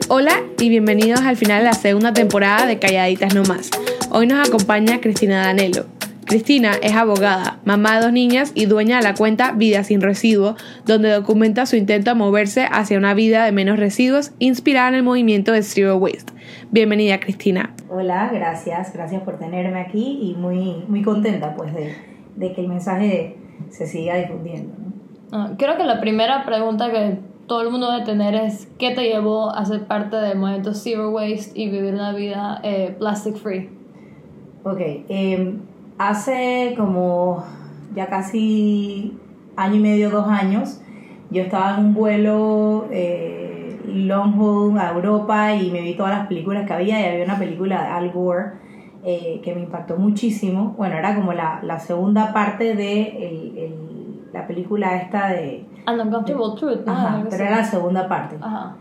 Hola y bienvenidos al final de la segunda temporada de Calladitas No Más. Hoy nos acompaña Cristina Danelo. Cristina es abogada, mamá de 2 niñas y dueña de la cuenta Vida Sin Residuo, donde documenta su intento de moverse hacia una vida de menos residuos inspirada en el movimiento de Zero Waste. Bienvenida, Cristina. Hola, gracias por tenerme aquí y muy contenta pues de que el mensaje se siga difundiendo, ¿no? Creo que la primera pregunta que todo el mundo debe tener es ¿qué te llevó a ser parte del movimiento Zero Waste y vivir una vida plastic free? Ok, hace como ya casi año y medio, 2 años, yo estaba en un vuelo long haul a Europa y me vi todas las películas que había, y había una película de Al Gore que me impactó muchísimo. Bueno, era como la segunda parte de la película esta de An Uncomfortable Truth, ¿no? Ajá, pero era la segunda parte. Ajá.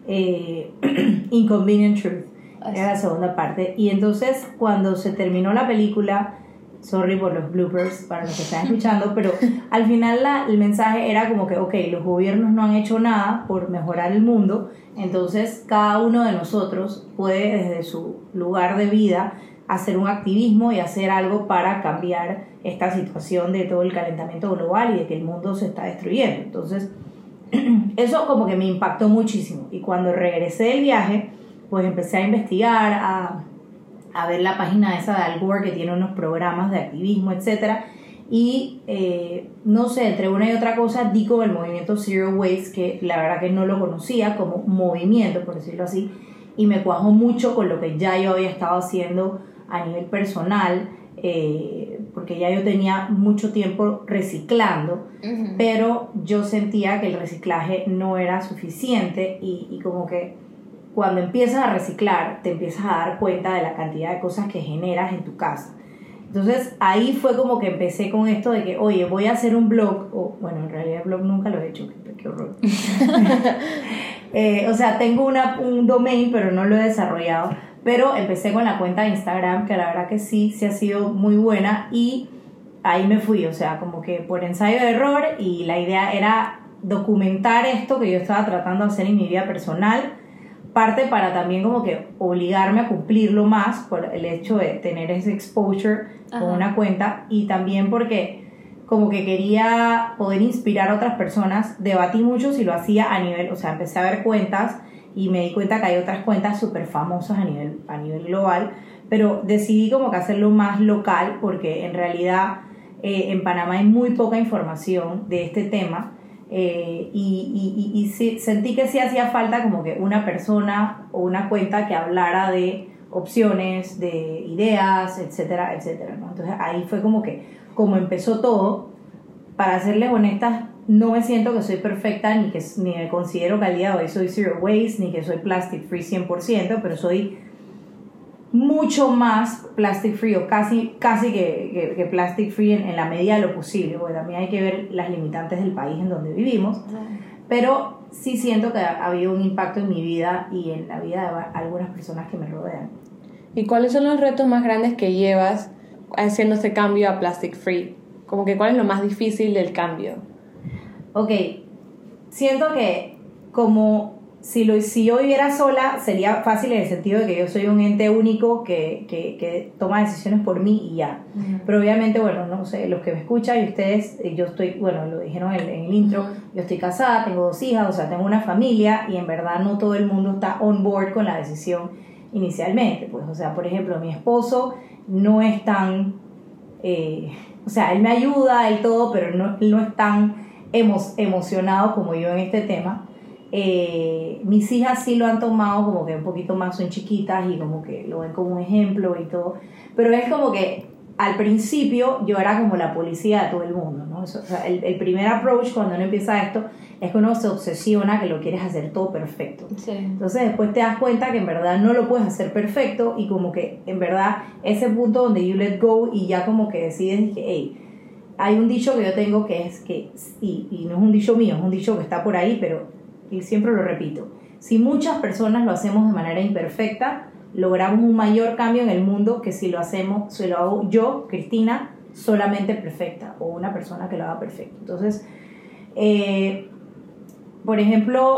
Inconvenient Truth era la segunda parte. Y entonces cuando se terminó la película, sorry por los bloopers para los que están escuchando, pero al final el mensaje era como que ok, los gobiernos no han hecho nada por mejorar el mundo, entonces cada uno de nosotros puede desde su lugar de vida hacer un activismo y hacer algo para cambiar esta situación de todo el calentamiento global y de que el mundo se está destruyendo. Entonces eso como que me impactó muchísimo, y cuando regresé del viaje pues empecé a investigar, a ver la página esa de Al Gore, que tiene unos programas de activismo, etcétera, y no sé, entre una y otra cosa di con el movimiento Zero Waste, que la verdad que no lo conocía como movimiento, por decirlo así, y me cuajó mucho con lo que ya yo había estado haciendo a nivel personal, porque ya yo tenía mucho tiempo reciclando, uh-huh. Pero yo sentía que el reciclaje no era suficiente, y como que cuando empiezas a reciclar te empiezas a dar cuenta de la cantidad de cosas que generas en tu casa. Entonces ahí fue como que empecé con esto de que oye, voy a hacer un blog, o bueno, en realidad el blog nunca lo he hecho, qué horror. O sea, tengo un domain, pero no lo he desarrollado. Pero empecé con la cuenta de Instagram, que la verdad que sí ha sido muy buena, y ahí me fui, o sea, como que por ensayo de error, y la idea era documentar esto que yo estaba tratando de hacer en mi vida personal, parte para también como que obligarme a cumplirlo más por el hecho de tener ese exposure con una cuenta, y también porque como que quería poder inspirar a otras personas. Debatí mucho si lo hacía a nivel, o sea, empecé a ver cuentas y me di cuenta que hay otras cuentas súper famosas a nivel global, pero decidí como que hacerlo más local, porque en realidad en Panamá hay muy poca información de este tema, y sí, sentí que sí hacía falta como que una persona o una cuenta que hablara de opciones, de ideas, etcétera, etcétera, ¿no? Entonces ahí fue como empezó todo. Para serles honestas, no me siento que soy perfecta, ni me considero que al día de hoy soy Zero Waste, ni que soy plastic free 100%, pero soy mucho más plastic free, o casi que plastic free en la medida de lo posible, porque también hay que ver las limitantes del país en donde vivimos, pero sí siento que ha habido un impacto en mi vida y en la vida de algunas personas que me rodean. ¿Y cuáles son los retos más grandes que llevas haciendo este cambio a plastic free? Como que ¿cuál es lo más difícil del cambio? Ok, siento que como si yo viviera sola sería fácil, en el sentido de que yo soy un ente único que toma decisiones por mí y ya. Uh-huh. Pero obviamente, bueno, no sé, los que me escuchan y ustedes, yo estoy, bueno, lo dijeron en el intro, uh-huh. Yo estoy casada, tengo 2 hijas, o sea, tengo una familia, y en verdad no todo el mundo está on board con la decisión inicialmente. Pues, o sea, por ejemplo, mi esposo no es tan, o sea, él me ayuda y todo, pero no es tan emocionado como yo en este tema. Mis hijas sí lo han tomado como que un poquito más, son chiquitas y como que lo ven como un ejemplo y todo, pero es como que al principio yo era como la policía de todo el mundo, ¿no? Eso, o sea, el primer approach cuando uno empieza esto es que uno se obsesiona que lo quieres hacer todo perfecto, sí. Entonces después te das cuenta que en verdad no lo puedes hacer perfecto, y como que en verdad ese punto donde you let go y ya como que decides que hey, hay un dicho que yo tengo que es que, y no es un dicho mío, es un dicho que está por ahí, pero y siempre lo repito: si muchas personas lo hacemos de manera imperfecta, logramos un mayor cambio en el mundo que si lo hago yo, Cristina, solamente perfecta, o una persona que lo haga perfecto. Entonces, por ejemplo,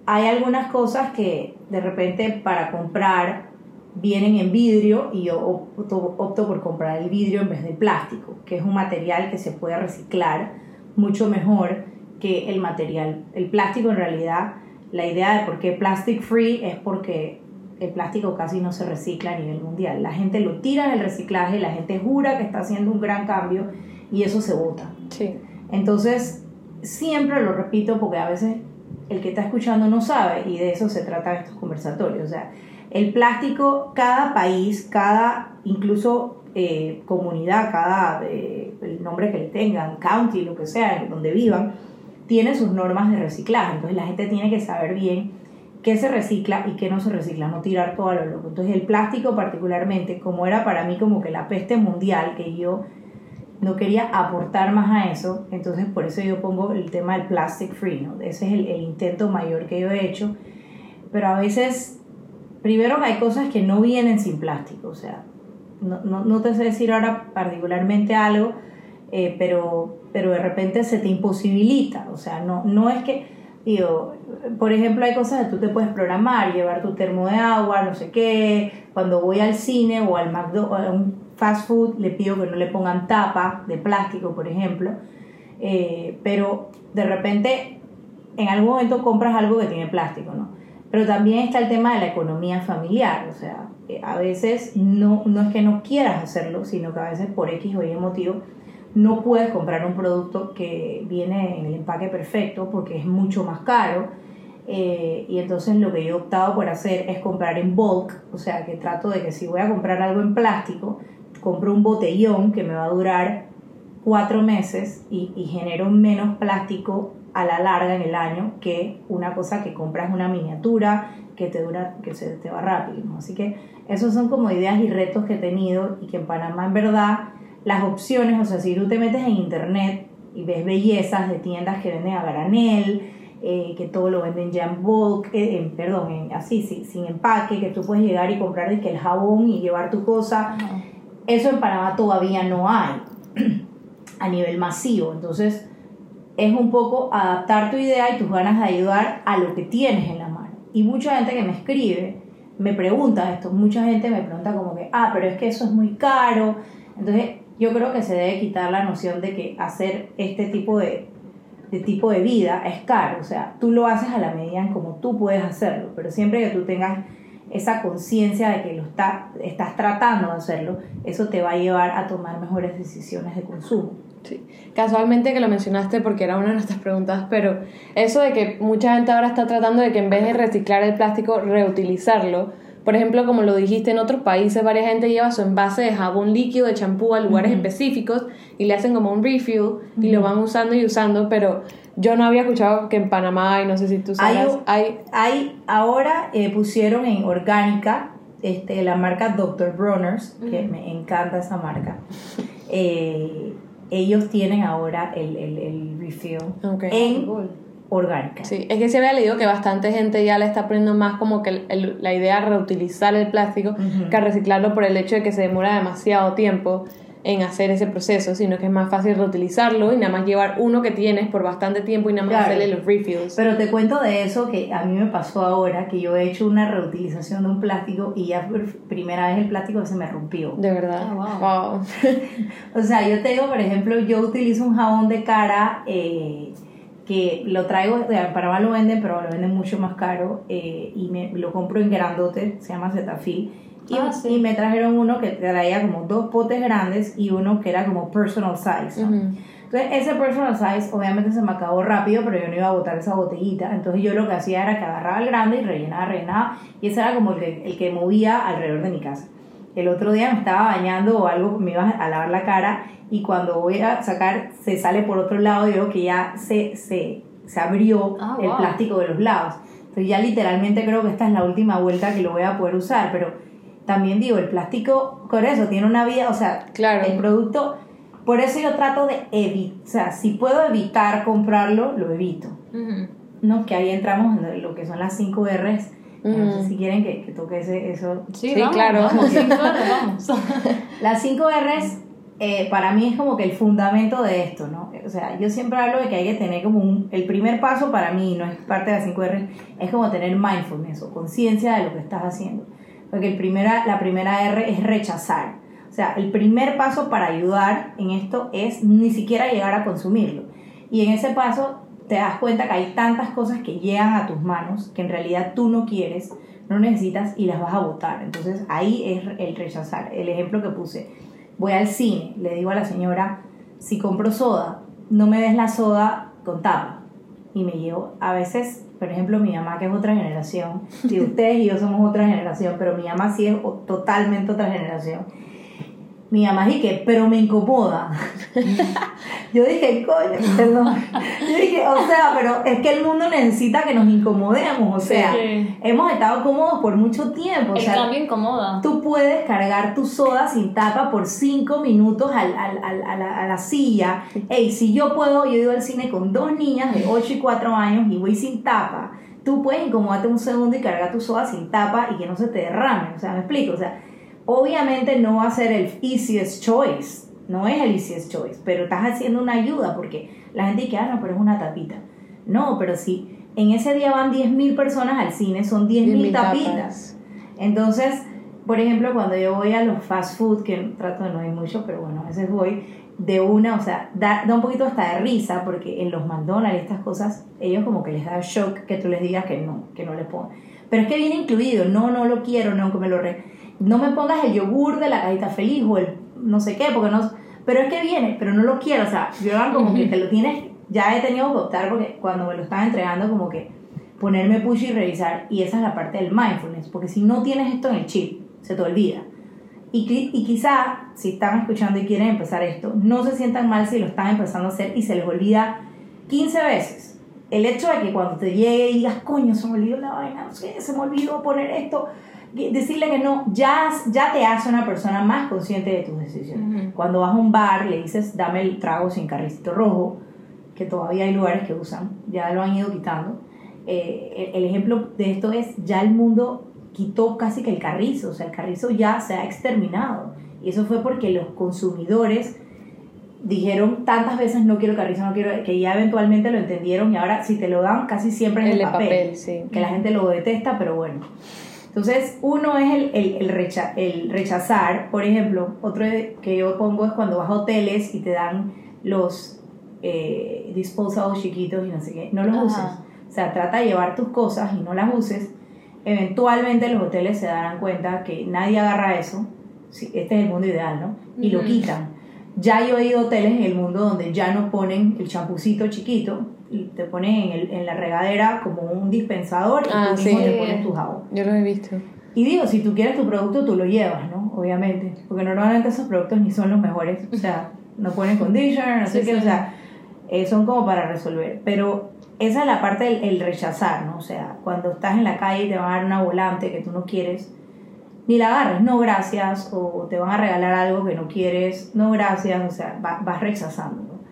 hay algunas cosas que de repente para comprar vienen en vidrio y yo opto por comprar el vidrio en vez del plástico, que es un material que se puede reciclar mucho mejor que el material. El plástico, en realidad, la idea de por qué plastic free es porque el plástico casi no se recicla a nivel mundial. La gente lo tira del reciclaje, la gente jura que está haciendo un gran cambio y eso se bota. Sí. Entonces, siempre lo repito porque a veces el que está escuchando no sabe, y de eso se tratan estos conversatorios. O sea, el plástico, cada país, cada incluso comunidad, cada el nombre que le tengan, county, lo que sea, donde vivan, tiene sus normas de reciclaje. Entonces la gente tiene que saber bien qué se recicla y qué no se recicla, no tirar todo a lo loco. Entonces el plástico particularmente, como era para mí como que la peste mundial, que yo no quería aportar más a eso, entonces por eso yo pongo el tema del plastic free, ¿no? Ese es el intento mayor que yo he hecho. Pero a veces, primero que hay cosas que no vienen sin plástico, o sea, no te sé decir ahora particularmente algo, pero de repente se te imposibilita, o sea, no es que, digo, por ejemplo, hay cosas que tú te puedes programar, llevar tu termo de agua, no sé qué, cuando voy al cine o al McDonald's, o a un fast food, le pido que no le pongan tapa de plástico, por ejemplo, pero de repente en algún momento compras algo que tiene plástico, ¿no? Pero también está el tema de la economía familiar, o sea, a veces no es que no quieras hacerlo, sino que a veces por X o Y motivo no puedes comprar un producto que viene en el empaque perfecto porque es mucho más caro, y entonces lo que yo he optado por hacer es comprar en bulk, o sea, que trato de que si voy a comprar algo en plástico, compro un botellón que me va a durar 4 meses y genero menos plástico a la larga en el año que una cosa que compras una miniatura que te dura, que se te va rápido, ¿no? Así que esos son como ideas y retos que he tenido, y que en Panamá en verdad las opciones, o sea, si tú te metes en internet y ves bellezas de tiendas que venden a granel, que todo lo venden ya en bulk, así, sí, sin empaque, que tú puedes llegar y comprar el jabón y llevar tu cosa. Uh-huh. Eso en Panamá todavía no hay a nivel masivo. Entonces es un poco adaptar tu idea y tus ganas de ayudar a lo que tienes en la mano. Y mucha gente que me escribe me pregunta esto, mucha gente me pregunta como que, pero es que eso es muy caro. Entonces yo creo que se debe quitar la noción de que hacer este tipo de vida es caro. O sea, tú lo haces a la medida en como tú puedes hacerlo, pero siempre que tú tengas esa conciencia de que estás tratando de hacerlo, eso te va a llevar a tomar mejores decisiones de consumo. Sí. Casualmente que lo mencionaste porque era una de nuestras preguntas, pero eso de que mucha gente ahora está tratando de que en vez de reciclar el plástico, reutilizarlo. Por ejemplo, como lo dijiste, en otros países varias gente lleva su envase de jabón líquido, de champú a lugares específicos y le hacen como un refill y lo van usando y usando, pero yo no había escuchado que en Panamá hay, no sé si tú sabes, ahora pusieron en Orgánica la marca Dr. Bronner's, que me encanta esa marca. Ellos tienen ahora el refill en Orgánica. Sí, es que se había leído que bastante gente ya le está poniendo más como que la idea de reutilizar el plástico que a reciclarlo, por el hecho de que se demora demasiado tiempo en hacer ese proceso, sino que es más fácil reutilizarlo y nada más llevar uno que tienes por bastante tiempo y nada más hacerle los refills. Pero te cuento de eso que a mí me pasó ahora, que yo he hecho una reutilización de un plástico y ya por primera vez el plástico se me rompió. De verdad. Wow. O sea, yo te digo, por ejemplo, yo utilizo un jabón de cara que lo traigo, en Panamá lo venden, pero lo venden mucho más caro, y lo compro en grandote, se llama Cetaphil. Y me trajeron uno que traía como 2 potes grandes y uno que era como personal size, ¿no? Entonces ese personal size obviamente se me acabó rápido, pero yo no iba a botar esa botellita. Entonces yo lo que hacía era que agarraba el grande y rellenaba, y ese era como el que movía alrededor de mi casa. El otro día me estaba bañando o algo, me iba a lavar la cara, y cuando voy a sacar se sale por otro lado y veo que ya se abrió el plástico de los lados. Entonces ya literalmente creo que esta es la última vuelta que lo voy a poder usar, pero también digo, el plástico, con eso, tiene una vida, o sea, claro. El producto, por eso yo trato de evitar, o sea, si puedo evitar comprarlo, lo evito. ¿No? Que ahí entramos en lo que son las 5 R's. No sé si quieren que toque eso. Sí, vamos, claro. Vamos. Las 5 R's para mí es como que el fundamento de esto, ¿no? O sea, yo siempre hablo de que hay que tener como el primer paso para mí, no es parte de las 5R, es como tener mindfulness o conciencia de lo que estás haciendo. Porque la primera R es rechazar. O sea, el primer paso para ayudar en esto es ni siquiera llegar a consumirlo. Y en ese paso te das cuenta que hay tantas cosas que llegan a tus manos que en realidad tú no quieres, no necesitas y las vas a botar. Entonces ahí es el rechazar. El ejemplo que puse, voy al cine, le digo a la señora, si compro soda, no me des la soda con tapa. Y me llevo, a veces, por ejemplo, mi mamá, que es otra generación, y ustedes y yo somos otra generación, pero mi mamá sí es totalmente otra generación. Mi mamá dije, pero me incomoda. Yo dije, coño, perdón. Yo dije, o sea, pero es que el mundo necesita que nos incomodemos. O sea, sí. Hemos estado cómodos por mucho tiempo. El cambio incomoda. Tú puedes cargar tu soda sin tapa por 5 minutos a la silla. Ey, si yo puedo, yo he ido al cine con 2 niñas de 8 y 4 años y voy sin tapa. Tú puedes incomodarte un segundo y cargar tu soda sin tapa y que no se te derrame. O sea, me explico. O sea, obviamente no va a ser el easiest choice, no es el easiest choice, pero estás haciendo una ayuda porque la gente dice, no, pero es una tapita. No, pero si en ese día van 10.000 personas al cine, son 10.000 tapitas. Entonces, por ejemplo, cuando yo voy a los fast food, que trato de no ir mucho, pero bueno, a veces voy de una, o sea, da un poquito hasta de risa, porque en los McDonald's y estas cosas, ellos como que les da shock que tú les digas que no les pongan. Pero es que viene incluido, no lo quiero, no, que me lo no me pongas el yogur de la cajita feliz o el no sé qué, porque no, pero es que viene, pero no lo quiero, o sea, yo como que te lo tienes, ya he tenido que optar porque cuando me lo están entregando como que ponerme push y revisar, y esa es la parte del mindfulness, porque si no tienes esto en el chip, se te olvida. Y quizá, si están escuchando y quieren empezar esto, no se sientan mal si lo están empezando a hacer y se les olvida 15 veces. El hecho de que cuando te llegue y digas, coño, se me olvidó la vaina, no sé, se me olvidó poner esto, decirle que no, ya te hace una persona más consciente de tus decisiones. Uh-huh. Cuando vas a un bar, le dices, dame el trago sin carricito rojo, que todavía hay lugares que usan, ya lo han ido quitando. El ejemplo de esto es, ya el mundo quitó casi que el carrizo, o sea, el carrizo ya se ha exterminado, y eso fue porque los consumidores dijeron tantas veces no quiero carrizo, no quiero, que ya eventualmente lo entendieron, y ahora si te lo dan casi siempre es el papel sí. Que la gente lo detesta, pero bueno. Entonces, uno es el rechazar. Por ejemplo, otro que yo pongo es cuando vas a hoteles y te dan los disposables chiquitos y no sé qué, no los uses. O sea, trata de llevar tus cosas y no las uses. Eventualmente los hoteles se darán cuenta que nadie agarra eso. Sí, este es el mundo ideal, ¿no? Y lo quitan. Ya yo he ido a hoteles en el mundo donde ya no ponen el champucito chiquito, y te ponen en la regadera como un dispensador y tú mismo te pones tu jabón. Yo lo he visto. Y digo, si tú quieres tu producto, tú lo llevas, ¿no? Obviamente. Porque normalmente esos productos ni son los mejores. O sea, no ponen conditioner, no sé qué. O sea, son como para resolver. Pero esa es la parte del rechazar, ¿no? O sea, cuando estás en la calle y te van a dar una volante que tú no quieres, ni la agarres, no gracias, o te van a regalar algo que no quieres, no gracias, o sea, vas rechazando, ¿no?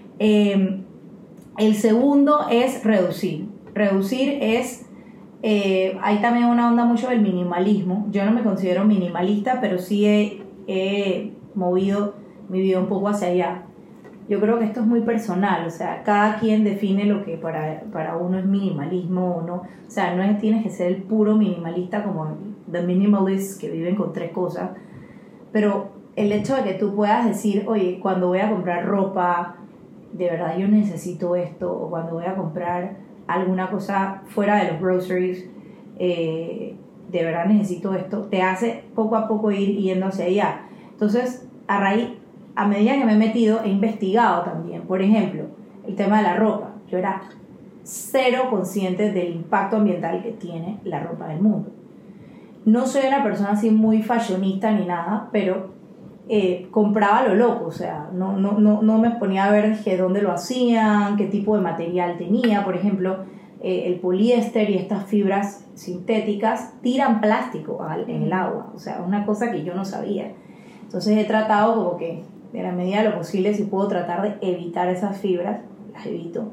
El segundo es reducir. Reducir es, hay también una onda mucho del minimalismo. Yo no me considero minimalista, pero sí he movido mi vida un poco hacia allá. Yo creo que esto es muy personal, o sea, cada quien define lo que para uno es minimalismo o no. O sea, no tienes que ser el puro minimalista como the minimalists que viven con 3 cosas, pero el hecho de que tú puedas decir, oye, cuando voy a comprar ropa, de verdad yo necesito esto, o cuando voy a comprar alguna cosa fuera de los groceries, de verdad necesito esto, te hace poco a poco ir yendo hacia allá. Entonces, a medida que me he metido, he investigado también. Por ejemplo, el tema de la ropa. Yo era cero consciente del impacto ambiental que tiene la ropa del mundo. No soy una persona así muy fashionista ni nada, pero compraba lo loco. O sea, no me ponía a ver dónde lo hacían, qué tipo de material tenía. Por ejemplo, el poliéster y estas fibras sintéticas tiran plástico en el agua. O sea, una cosa que yo no sabía. Entonces he tratado como que, de la medida de lo posible, si puedo tratar de evitar esas fibras, las evito.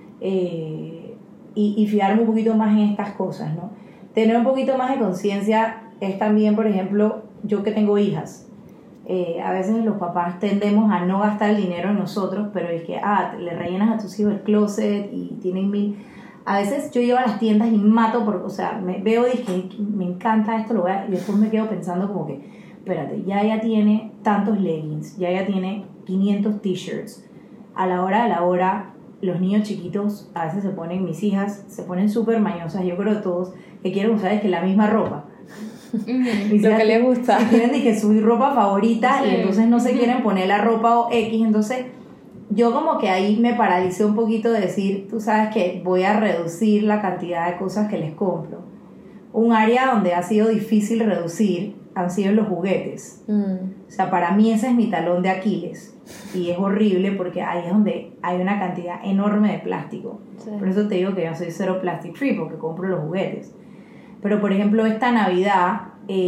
Y fijarme un poquito más en estas cosas, ¿no? Tener un poquito más de conciencia es también, por ejemplo, yo que tengo hijas, a veces los papás tendemos a no gastar el dinero en nosotros, pero es que le rellenas a tus hijos el closet y tienen mil. A veces yo llego a las tiendas y mato, o sea, veo y que me encanta esto, y después me quedo pensando como que, espérate, ya tiene tantos leggings, ya tiene 500 t-shirts. A la hora de la hora, los niños chiquitos a veces mis hijas se ponen súper mañosas, yo creo que todos, que quieren usar es que la misma ropa. Lo que les gusta. Quieren que su ropa favorita, sí. Y entonces no se quieren poner la ropa o X, entonces yo como que ahí me paralicé un poquito de decir, tú sabes que voy a reducir la cantidad de cosas que les compro. Un área donde ha sido difícil reducir han sido los juguetes. O sea, para mí ese es mi talón de Aquiles y es horrible porque ahí es donde hay una cantidad enorme de plástico. Sí. Por eso te digo que yo soy cero plastic free porque compro los juguetes. Pero por ejemplo esta Navidad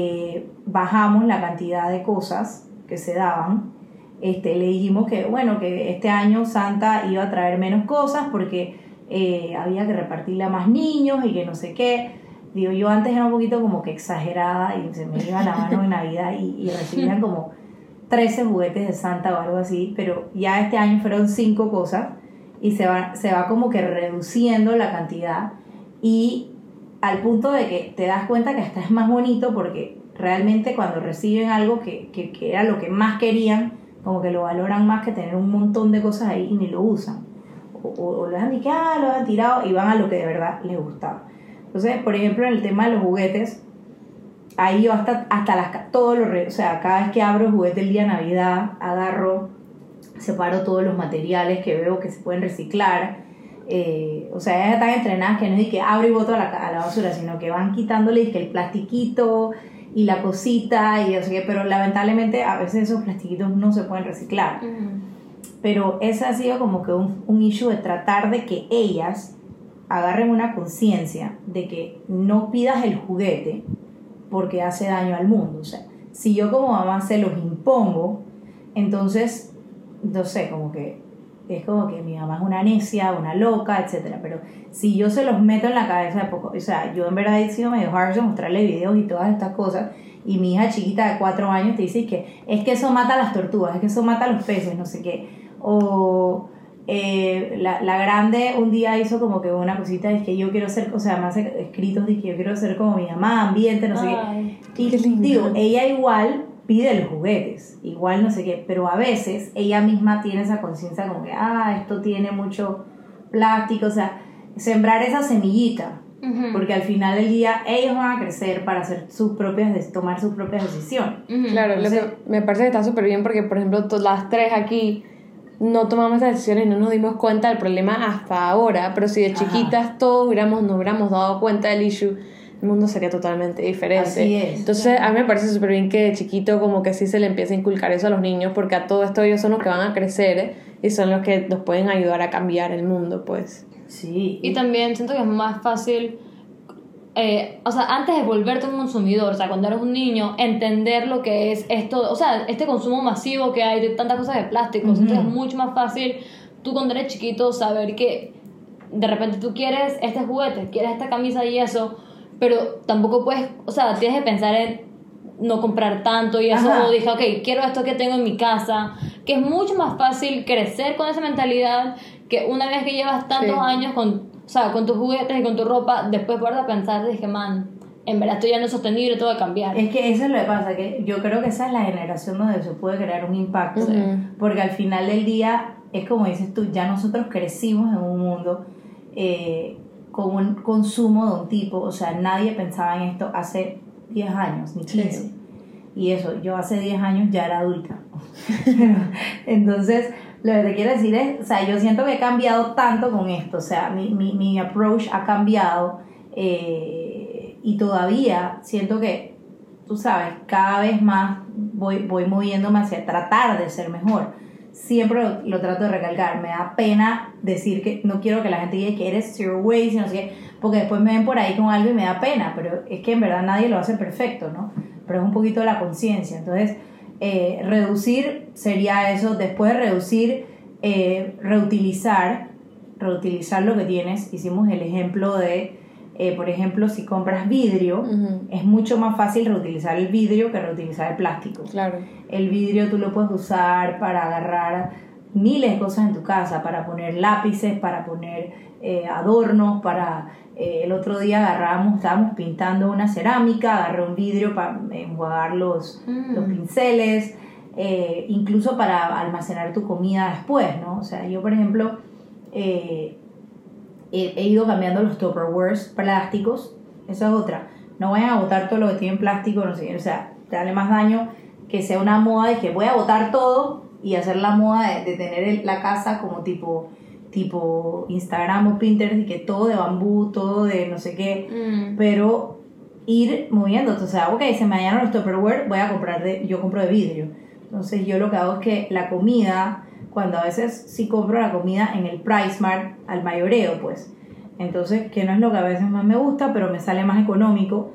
bajamos la cantidad de cosas que se daban. Le dijimos que bueno, que este año Santa iba a traer menos cosas porque había que repartirle a más niños y que no sé qué. Digo, yo antes era un poquito como que exagerada y se me iba la mano en Navidad y recibían como 13 juguetes de Santa o algo así, pero ya este año fueron 5 cosas y se va como que reduciendo la cantidad y al punto de que te das cuenta que hasta es más bonito porque realmente cuando reciben algo que era lo que más querían, como que lo valoran más que tener un montón de cosas ahí y ni lo usan o lo dejan de que lo han tirado y van a lo que de verdad les gustaba. Entonces, por ejemplo, en el tema de los juguetes, ahí yo hasta o sea, cada vez que abro el juguete el día de Navidad, agarro, separo todos los materiales que veo que se pueden reciclar. O sea, ellas están entrenadas que no es que abro y boto a la basura, sino que van quitándole el plastiquito y la cosita, y así, pero lamentablemente a veces esos plastiquitos no se pueden reciclar. Pero ese ha sido como que un issue de tratar de que ellas agarren una conciencia de que no pidas el juguete porque hace daño al mundo. O sea, si yo como mamá se los impongo, entonces, no sé, como que es como que mi mamá es una necia, una loca, etcétera. Pero si yo se los meto en la cabeza de poco, o sea, yo en verdad he sido medio hard de mostrarle videos y todas estas cosas, y mi hija chiquita de 4 años te dice que es que eso mata a las tortugas, es que eso mata a los peces, no sé qué. O la grande un día hizo como que una cosita de que yo quiero ser, o sea, más escritos de que yo quiero ser como mi mamá, ambiente, no sé qué. Y digo, ella igual pide los juguetes, igual no sé qué, pero a veces ella misma tiene esa conciencia como que, esto tiene mucho plástico, o sea, sembrar esa semillita, porque al final del día ellos van a crecer para hacer tomar sus propias decisiones. Claro, entonces, lo que me parece que está súper bien porque, por ejemplo, las 3 aquí no tomamos esas decisiones, no nos dimos cuenta del problema hasta ahora, pero si de chiquitas todos nos hubiéramos dado cuenta del issue, el mundo sería totalmente diferente. Así es. Entonces a mí me parece súper bien que de chiquito como que sí se le empiece a inculcar eso a los niños, porque a todo esto ellos son los que van a crecer y son los que nos pueden ayudar a cambiar el mundo, pues. Sí. Y también siento que es más fácil, o sea, antes de volverte un consumidor, o sea, cuando eres un niño, entender lo que es esto, o sea, este consumo masivo que hay de tantas cosas de plástico. Entonces es mucho más fácil tú cuando eres chiquito saber que de repente tú quieres este juguete, quieres esta camisa y eso, pero tampoco puedes, o sea, tienes que pensar en no comprar tanto y eso. O dije, ok, quiero esto que tengo en mi casa, que es mucho más fácil crecer con esa mentalidad que una vez que llevas tantos años con tus juguetes y con tu ropa, después vuelves a pensar, dije, man, en verdad esto ya no es sostenible, todo va a cambiar. Es que eso es lo que pasa, que yo creo que esa es la generación donde se puede crear un impacto, porque al final del día, es como dices tú, ya nosotros crecimos en un mundo con un consumo de un tipo, o sea, nadie pensaba en esto hace 10 años, ni 15. Sí. Y eso, yo hace 10 años ya era adulta. Entonces, lo que te quiero decir es, o sea, yo siento que he cambiado tanto con esto, o sea, mi approach ha cambiado, y todavía siento que, tú sabes, cada vez más voy moviéndome hacia tratar de ser mejor. Siempre lo trato de recalcar, me da pena decir que no quiero que la gente diga que eres zero waste, no sé qué, porque después me ven por ahí con algo y me da pena, pero es que en verdad nadie lo hace perfecto, ¿no? Pero es un poquito de la conciencia. Entonces, reducir sería eso. Después de reducir, reutilizar lo que tienes. Hicimos el ejemplo de Por ejemplo, si compras vidrio, es mucho más fácil reutilizar el vidrio que reutilizar el plástico. Claro. El vidrio tú lo puedes usar para agarrar miles de cosas en tu casa, para poner lápices, para poner adornos, el otro día estábamos pintando una cerámica, agarré un vidrio para enjuagar los pinceles, incluso para almacenar tu comida después, ¿no? O sea, yo por ejemplo he ido cambiando los Tupperwares plásticos. Esa es otra, no vayan a botar todo lo que tiene plástico, no sé, o sea, te dale más daño que sea una moda de que voy a botar todo y hacer la moda de tener la casa como tipo Instagram o Pinterest, y que todo de bambú, todo de no sé qué, pero ir moviéndote. O sea, ok, se me dañaron los Tupperware, yo compro de vidrio. Entonces yo lo que hago es que la comida, cuando a veces sí compro la comida en el PriceMart al mayoreo, pues, entonces, que no es lo que a veces más me gusta, pero me sale más económico,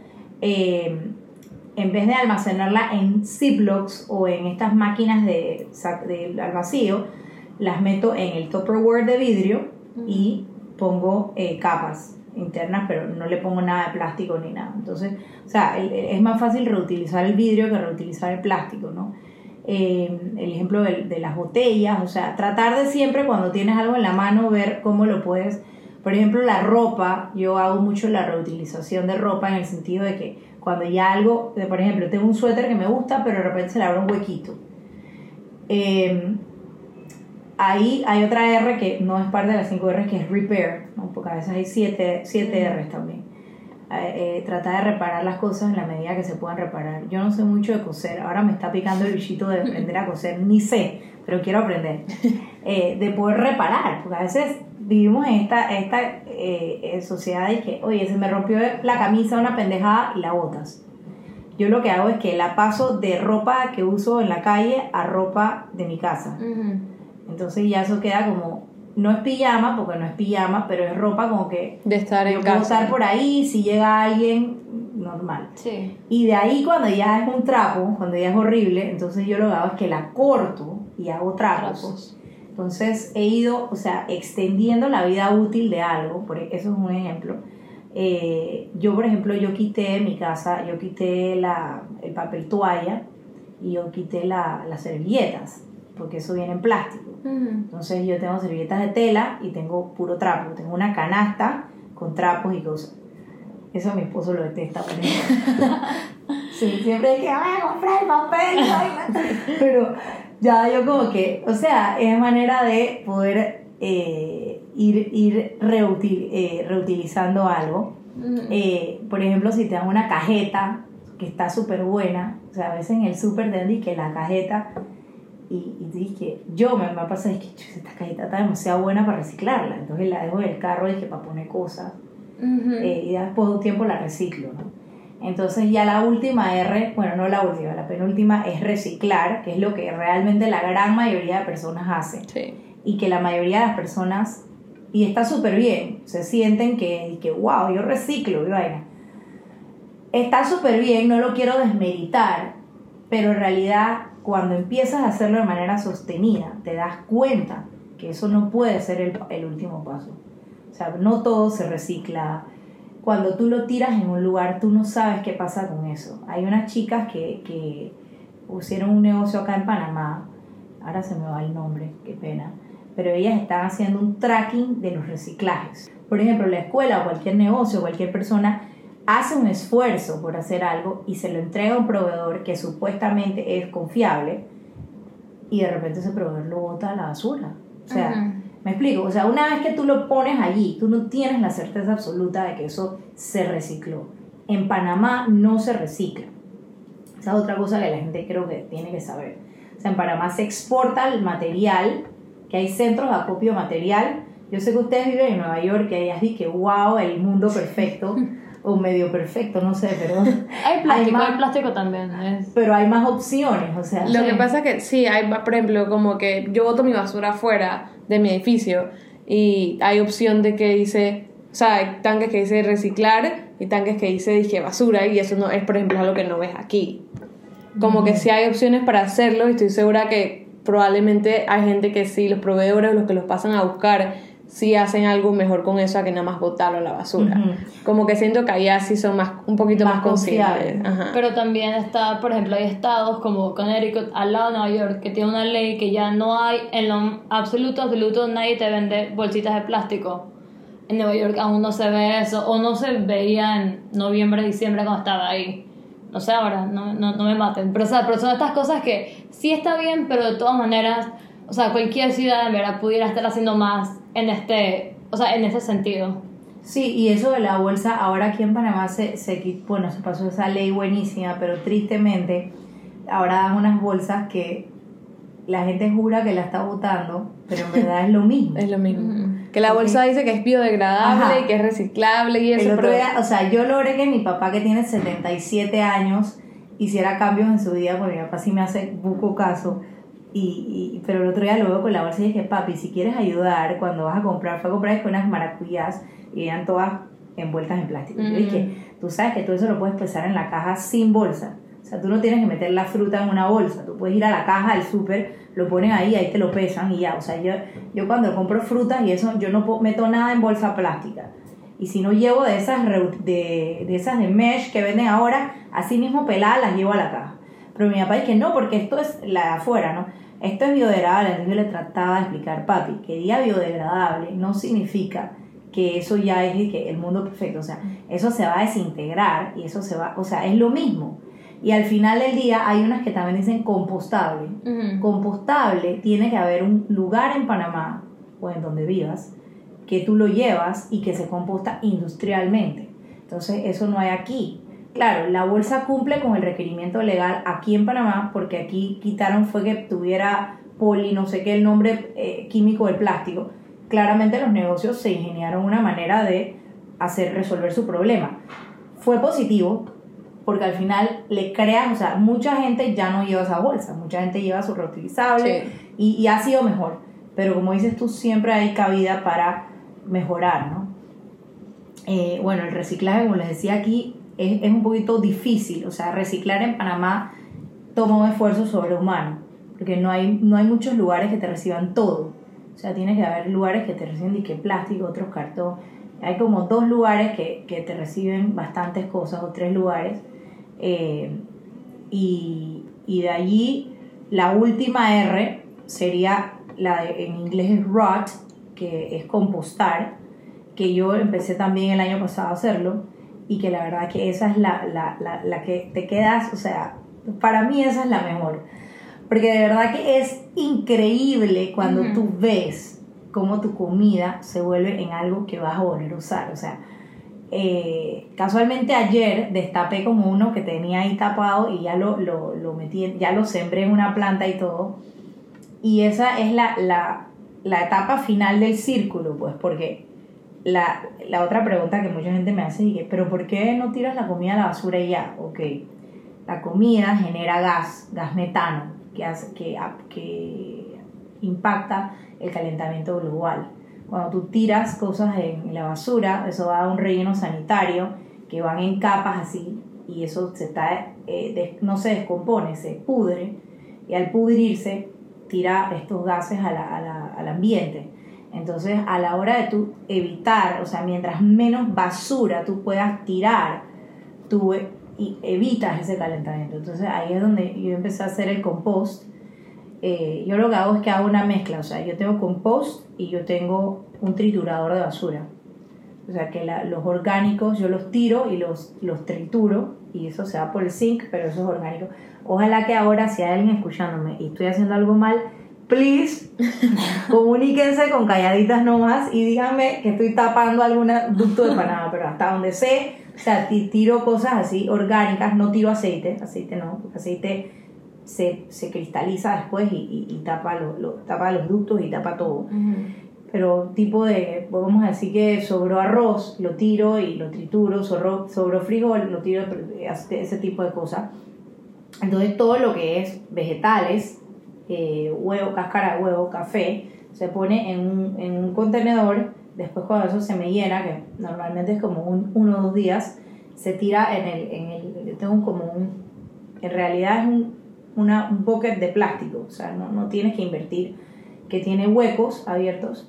en vez de almacenarla en Ziplocs o en estas máquinas al vacío, las meto en el Tupperware de vidrio y pongo capas internas, pero no le pongo nada de plástico ni nada. Entonces, o sea, es más fácil reutilizar el vidrio que reutilizar el plástico, ¿no? El ejemplo de las botellas, o sea, tratar de siempre cuando tienes algo en la mano ver cómo lo puedes. Por ejemplo, la ropa, yo hago mucho la reutilización de ropa en el sentido de que cuando ya algo, por ejemplo, tengo un suéter que me gusta, pero de repente se le abre un huequito. Ahí hay otra R que no es parte de las 5 R, que es repair, ¿no? Porque a veces hay 7 R's también. Tratar de reparar las cosas en la medida que se puedan reparar. Yo no sé mucho de coser, ahora me está picando el bichito de aprender a coser, ni sé, pero quiero aprender. De poder reparar, porque a veces vivimos en esta sociedad de que, oye, se me rompió la camisa, una pendejada, y la botas. Yo lo que hago es que la paso de ropa que uso en la calle a ropa de mi casa. Entonces ya eso queda como, no es pijama, porque no es pijama, pero es ropa como que de estar en yo casa. puedo estar por ahí, si llega alguien, normal. Sí. Y de ahí, cuando ya es un trapo, cuando ya es horrible, entonces yo lo que hago es que la corto y hago trapos. Entonces he ido, o sea, extendiendo la vida útil de algo, eso es un ejemplo. Yo, por ejemplo, yo quité en mi casa, yo quité el papel toalla y yo quité las servilletas, porque eso viene en plástico. Entonces yo tengo servilletas de tela y tengo puro trapo, tengo una canasta con trapos y cosas. Eso mi esposo lo detesta, por ejemplo. Sí, siempre es que voy a comprar el papel, pero ya yo como que, o sea, es manera de poder ir reutilizando algo. Por ejemplo, si te dan una cajeta que está súper buena, o sea, a veces en el súper te dan que la cajeta, y dije, me pasa, es que esta cajeta está demasiado buena para reciclarla, entonces la dejo en el carro, dije, para poner cosas, y después de un tiempo la reciclo, ¿no? Entonces ya la última R, bueno, no la última, la penúltima es reciclar, que es lo que realmente la gran mayoría de personas hacen. Sí. Y que la mayoría de las personas, y está súper bien, se sienten que wow, yo reciclo, y vaina. Está súper bien, no lo quiero desmeritar, pero en realidad cuando empiezas a hacerlo de manera sostenida, te das cuenta que eso no puede ser el último paso. O sea, no todo se recicla. Cuando tú lo tiras en un lugar, tú no sabes qué pasa con eso. Hay unas chicas que pusieron un negocio acá en Panamá, ahora se me va el nombre, qué pena, pero ellas están haciendo un tracking de los reciclajes. Por ejemplo, la escuela o cualquier negocio, cualquier persona hace un esfuerzo por hacer algo y se lo entrega a un proveedor que supuestamente es confiable, y de repente ese proveedor lo bota a la basura. O sea, ¿me explico? O sea, una vez que tú lo pones allí, tú no tienes la certeza absoluta de que eso se recicló. En Panamá no se recicla. Esa es otra cosa que la gente creo que tiene que saber. O sea, en Panamá se exporta el material, que hay centros de acopio de material. Yo sé que ustedes viven en Nueva York, que hay así que wow, el mundo perfecto, o medio perfecto, no sé, pero hay plástico también. Pero hay más opciones, o sea. Lo que pasa es que sí, hay, por ejemplo, como que yo boto mi basura fuera de mi edificio y hay opción de que dice, o sea, hay tanques que dice reciclar y tanques que dice basura, y eso no es, por ejemplo, algo que no ves aquí. Como que sí hay opciones para hacerlo, y estoy segura que probablemente hay gente que sí, los proveedores, los que los pasan a buscar, sí hacen algo mejor con eso a que nada más botarlo a la basura. Como que siento que allá sí son un poquito más conscientes. Ajá. Pero también está, por ejemplo, hay estados como Connecticut, al lado de Nueva York, que tiene una ley que ya no hay, en lo absoluto, nadie te vende bolsitas de plástico. En Nueva York aún no se ve eso, o no se veía en noviembre, diciembre cuando estaba ahí. No sé ahora, no me maten. Pero, o sea, pero son estas cosas que sí está bien, pero de todas maneras, o sea, cualquier ciudad en verdad pudiera estar haciendo más en ese sentido. Sí, y eso de la bolsa, ahora aquí en Panamá se pasó esa ley buenísima, pero tristemente ahora dan unas bolsas que la gente jura que la está botando, pero en verdad es lo mismo. Es lo mismo. Que la bolsa dice que es biodegradable y que es reciclable y eso. El otro día, o sea, yo logré que mi papá, que tiene 77 años, hiciera cambios en su vida, porque mi papá sí me hace buco caso. Pero el otro día lo veo con la bolsa y dije, papi, si quieres ayudar, cuando vas a comprar, fue a comprar unas maracuyás y eran todas envueltas en plástico. Yo dije, tú sabes que todo eso lo puedes pesar en la caja sin bolsa. O sea, tú no tienes que meter la fruta en una bolsa. Tú puedes ir a la caja del súper, lo ponen ahí te lo pesan y ya. O sea, yo cuando compro frutas y eso, yo no meto nada en bolsa plástica. Y si no llevo de esas de mesh que venden ahora, así mismo peladas las llevo a la caja. Pero mi papá dice que no, porque esto es la de afuera, ¿no? Esto es biodegradable. Entonces yo le trataba de explicar, papi, que diga biodegradable no significa que eso ya es que el mundo perfecto. O sea, eso se va a desintegrar y eso se va, o sea, es lo mismo. Y al final del día hay unas que también dicen compostable. Compostable tiene que haber un lugar en Panamá o en donde vivas que tú lo llevas y que se composta industrialmente. Entonces eso no hay aquí. Claro, la bolsa cumple con el requerimiento legal aquí en Panamá, porque aquí quitaron fue que tuviera poli, no sé qué, el nombre químico del plástico. Claramente los negocios se ingeniaron una manera de resolver su problema. Fue positivo, porque al final le crean, o sea, mucha gente ya no lleva esa bolsa, mucha gente lleva su reutilizable, sí. y ha sido mejor. Pero como dices tú, siempre hay cabida para mejorar, ¿no? Bueno, el reciclaje, como les decía aquí, es un poquito difícil. O sea, reciclar en Panamá toma un esfuerzo sobrehumano, porque no hay muchos lugares que te reciban todo. O sea, tiene que haber lugares que te reciben plástico, otros cartón. Hay como 2 lugares que te reciben bastantes cosas, o 3 lugares. Y de allí la última R sería en inglés es rot, que es compostar, que yo empecé también el año pasado a hacerlo, y que la verdad que esa es la que te quedas, o sea, para mí esa es la mejor, porque de verdad que es increíble cuando tú ves cómo tu comida se vuelve en algo que vas a volver a usar. O sea, casualmente ayer destapé como uno que tenía ahí tapado y ya lo metí, ya lo sembré en una planta y todo, y esa es la etapa final del círculo, pues, porque la otra pregunta que mucha gente me hace es, ¿pero por qué no tiras la comida a la basura y ya? Ok, la comida genera gas metano, que impacta el calentamiento global. Cuando tú tiras cosas en la basura, eso va a un relleno sanitario que van en capas así, y eso no se descompone, se pudre, y al pudrirse tira estos gases al ambiente. Entonces, a la hora de tú evitar, o sea, mientras menos basura tú puedas tirar, tú evitas ese calentamiento. Entonces, ahí es donde yo empecé a hacer el compost. Yo lo que hago es que hago una mezcla, o sea, yo tengo compost y yo tengo un triturador de basura. O sea, que los orgánicos yo los tiro y los trituro, y eso se va por el zinc, pero eso es orgánico. Ojalá que ahora, si hay alguien escuchándome y estoy haciendo algo mal, please, comuníquense con Calladitas Nomás y díganme que estoy tapando algún ducto de Panamá, pero hasta donde sé, o sea, tiro cosas así orgánicas, no tiro aceite no, porque aceite se cristaliza después y tapa los ductos y tapa todo. Pero tipo de, vamos a decir que sobró arroz, lo tiro y lo trituro, sobró frijol, lo tiro, ese tipo de cosas. Entonces todo lo que es vegetales, huevo, cáscara de huevo, café, se pone en un contenedor. Después cuando eso se me llena, que normalmente es como 1 o 2 días, se tira tengo como en realidad es un bucket de plástico, o sea, no tienes que invertir, que tiene huecos abiertos,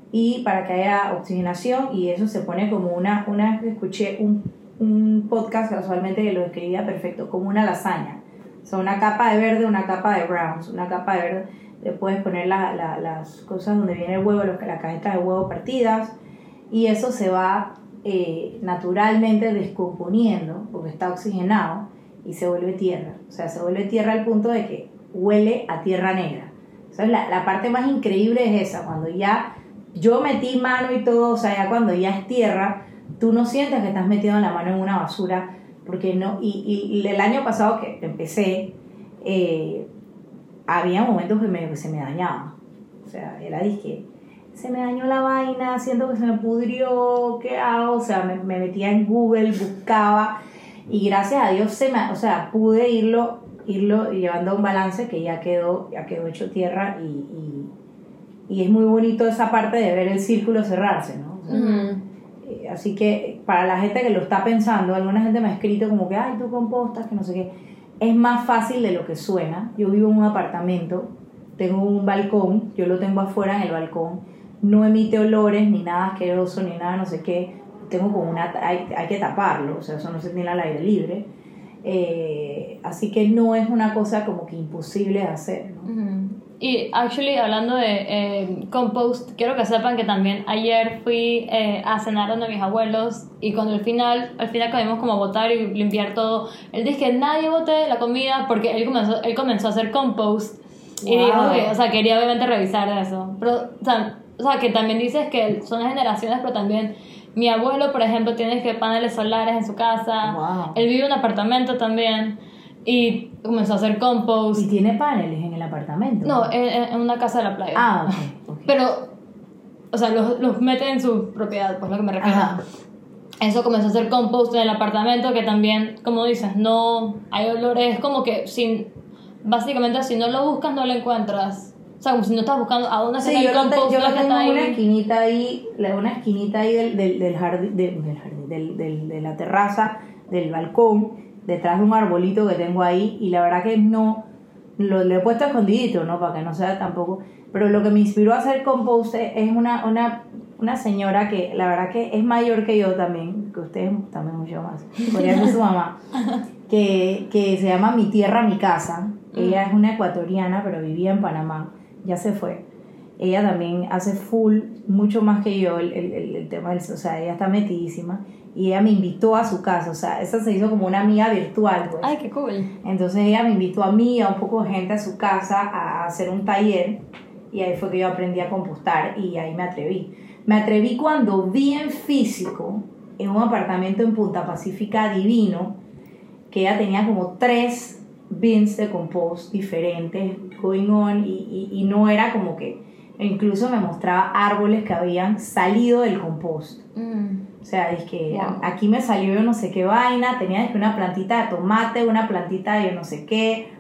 y para que haya oxigenación, y eso se pone como una vez escuché un podcast casualmente que lo describía perfecto, como una lasaña. O sea, una capa de verde, una capa de browns, una capa de verde, le puedes poner las cosas donde viene el huevo, las cajetas de huevo partidas, y eso se va naturalmente descomponiendo porque está oxigenado y se vuelve tierra. O sea, se vuelve tierra al punto de que huele a tierra negra. Entonces la parte más increíble es esa, cuando ya yo metí mano y todo, o sea, ya cuando ya es tierra, tú no sientes que estás metiendo la mano en una basura, porque no. Y el año pasado que empecé, había momentos que se me dañaba. O sea, era disque, se me dañó la vaina, siento que se me pudrió, ¿qué hago? O sea, me metía en Google, buscaba, y gracias a Dios pude irlo llevando a un balance que ya quedó hecho tierra, y es muy bonito esa parte de ver el círculo cerrarse, ¿no? O sea, así que para la gente que lo está pensando, alguna gente me ha escrito como que, ay, tú compostas, que no sé qué. Es más fácil de lo que suena. Yo vivo en un apartamento, tengo un balcón, yo lo tengo afuera en el balcón, no emite olores, ni nada asqueroso, ni nada no sé qué. Tengo como hay que taparlo, o sea, eso no se tiene al aire libre. Así que no es una cosa como que imposible de hacer, ¿no? Y actually, hablando de compost, quiero que sepan que también ayer fui a cenar donde mis abuelos, y cuando al final acabamos como a botar y limpiar todo, él dice que nadie bote la comida porque él comenzó a hacer compost. Wow. Y dijo que, o sea, quería obviamente revisar eso, pero o sea, que también dices que son las generaciones, pero también mi abuelo, por ejemplo, tiene que paneles solares en su casa. Wow. Él vive en un apartamento también y comenzó a hacer compost. ¿Y tiene paneles en el apartamento? No, en una casa de la playa. Ah, ok. Pero, o sea, los mete en su propiedad, pues lo que me refiero. Ajá. Eso comenzó a hacer compost en el apartamento, que también, como dices, no hay olores, como que básicamente si no lo buscas no lo encuentras. O sea, como si no estás buscando a dónde está el compost. Yo lo tengo ahí. una esquinita ahí del jardín, de la terraza, del balcón, detrás de un arbolito que tengo ahí, y la verdad que no, le he puesto escondidito, ¿no? Para que no sea tampoco. Pero lo que me inspiró a hacer compost es una señora que la verdad que es mayor que yo también, que ustedes también mucho más, podría ser su mamá, que se llama Mi Tierra, Mi Casa. Ella es una ecuatoriana, pero vivía en Panamá, ya se fue. Ella también hace mucho más que yo el tema o sea, ella está metidísima, y ella me invitó a su casa, o sea, esa se hizo como una amiga virtual, pues. Ay, qué cool. Entonces ella me invitó a mí y a un poco de gente a su casa a hacer un taller, y ahí fue que yo aprendí a compostar, y ahí me atreví cuando vi en físico, en un apartamento en Punta Pacífica divino, que ella tenía como 3 bins de compost diferentes going on, y no era como que, incluso me mostraba árboles que habían salido del compost. O sea, es que wow, aquí me salió yo no sé qué vaina, tenía una plantita de tomate, una plantita de yo no sé qué,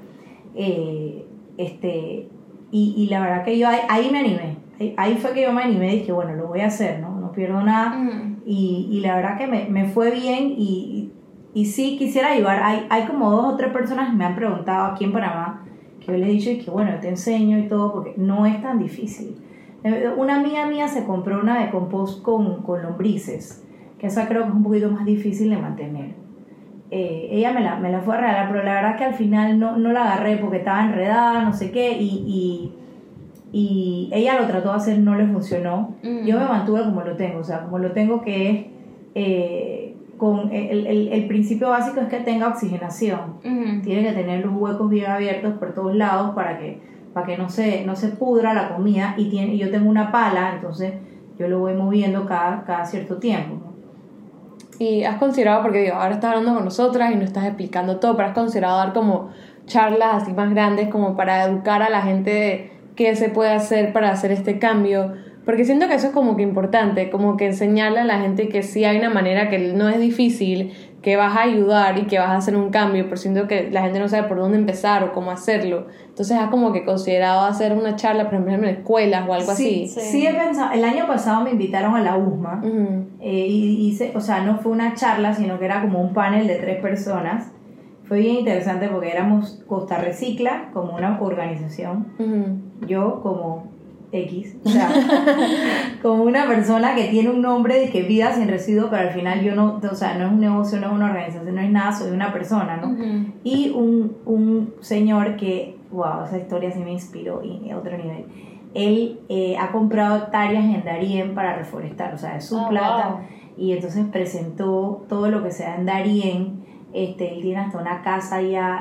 y la verdad que yo ahí me animé, ahí fue que yo me animé y dije, bueno, lo voy a hacer, no pierdo nada. Y la verdad que me fue bien, y sí quisiera ayudar. Hay como 2 o 3 personas que me han preguntado aquí en Panamá, que yo les he dicho y que bueno, te enseño y todo, porque no es tan difícil. Una amiga mía se compró una de compost con lombrices, que esa creo que es un poquito más difícil de mantener. Ella me la fue a regalar, pero la verdad que al final no la agarré porque estaba enredada, no sé qué, y ella lo trató de hacer, no le funcionó. Yo me mantuve como lo tengo, o sea, como lo tengo, que es con el principio básico es que tenga oxigenación. Tiene que tener los huecos bien abiertos por todos lados para que no se pudra la comida, y yo tengo una pala, entonces yo lo voy moviendo cada cierto tiempo, ¿no? Y has considerado, porque digo, ahora estás hablando con nosotras y nos estás explicando todo, pero has considerado dar como charlas así más grandes como para educar a la gente de qué se puede hacer para hacer este cambio, porque siento que eso es como que importante, como que enseñarle a la gente que sí hay una manera, que no es difícil, que vas a ayudar y que vas a hacer un cambio, pero siento que la gente no sabe por dónde empezar o cómo hacerlo. Entonces has como que considerado hacer una charla, por ejemplo, en escuelas o algo así. Sí, he pensado. El año pasado me invitaron a la USMA, y hice, o sea, no fue una charla, sino que era como un panel de 3 personas. Fue bien interesante porque éramos Costa Recicla como una organización, yo como X, o sea, como una persona que tiene un nombre de que vida sin residuo, pero al final yo no, o sea, no es un negocio, no es una organización, no es nada, soy una persona, ¿no? Y un señor que, wow, esa historia sí me inspiró y a otro nivel. Él ha comprado hectáreas en Darién para reforestar, o sea, es su plata, wow. Y entonces presentó todo lo que se da en Darién. Él tiene hasta una casa allá